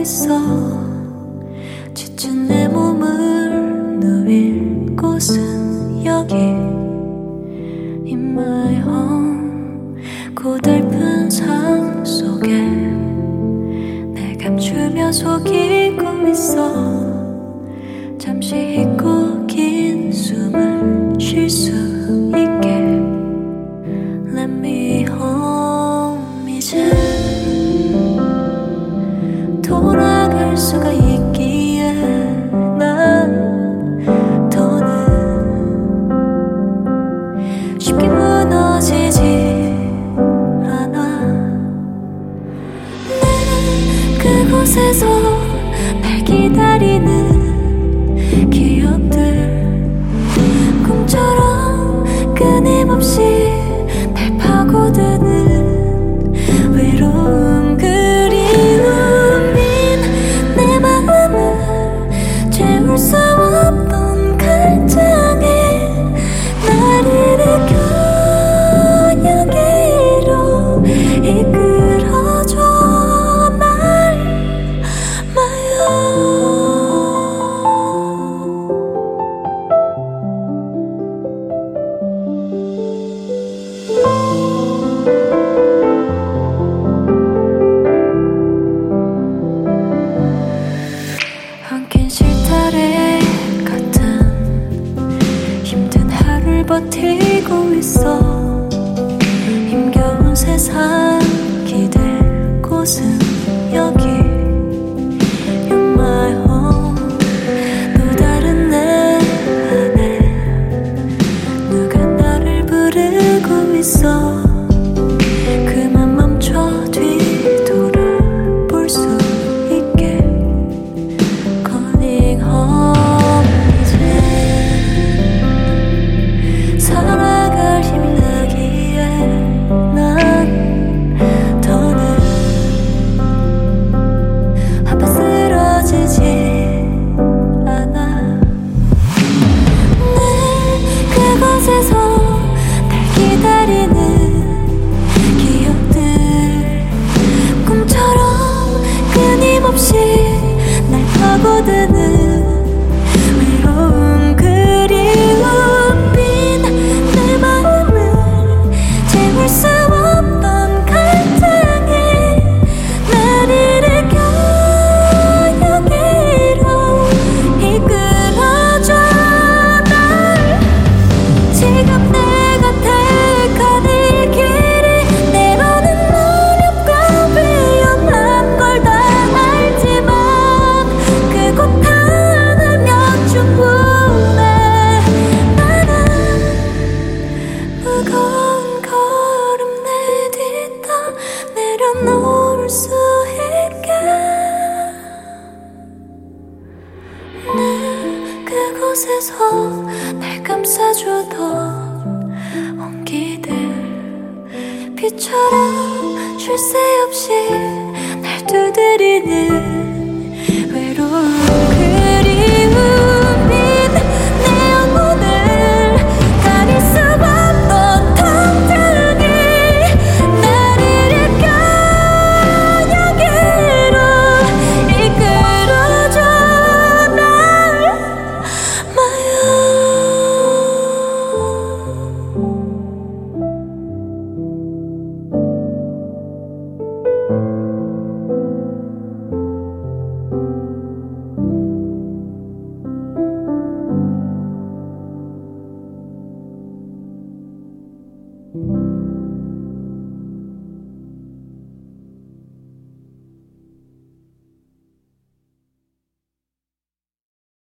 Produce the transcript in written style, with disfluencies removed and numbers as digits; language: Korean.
있어. 지친 내 몸을 누빌 곳은 여기 In my home. 고달픈 삶 속에 날 감추며 속이고 있어. 잠시 잊고 긴 숨을 쉴 수 있게 Let me home. 이제 돌아갈 수가 있기에 난 더는 쉽게 무너지지 않아. 내 그곳에서 날 기다리는 기억들 꿈처럼 끊임없이 날 파고드는 외로운 그리움인 내 마음을 채울 수 없던 갈증이 날 일으켜 여기로 이끌어줘. 날 마요. 엉킨 실타래 같은 힘든 하루를 버티고 있어. 힘겨운 세상 기댈 곳은 여기 You're my home. 또 다른 내 안에 누가 나를 부르고 있어. 그만 멈춰 뒤돌아볼 수 있게 Calling home. 이제 살아갈 힘 나기에 난 더는 아파 쓰러지지 않아. 내 그곳에서 날 기다리는 기억들 꿈처럼 끊임없이 날 파고드는 외로운 그리움인 내 마음을 채울 수 없던 갈증이 날 일으켜 여기로 이끌어줘. 날 지금 내가 택한 이 길이 때로는 어렵고 위험한 걸 다 알지만 그곳 하나면 충분해. 나는 무거운 걸음 내딛다 내려놓을 수 있게 내 그곳에서 날 감싸주던 온기들 비처럼 쉴 새 없이 날 두드리는 외로운 그리움인 내 영혼을 가릴 수 없던 통증이 날 일으켜 여기로 이끌어줘. 날 마요. you.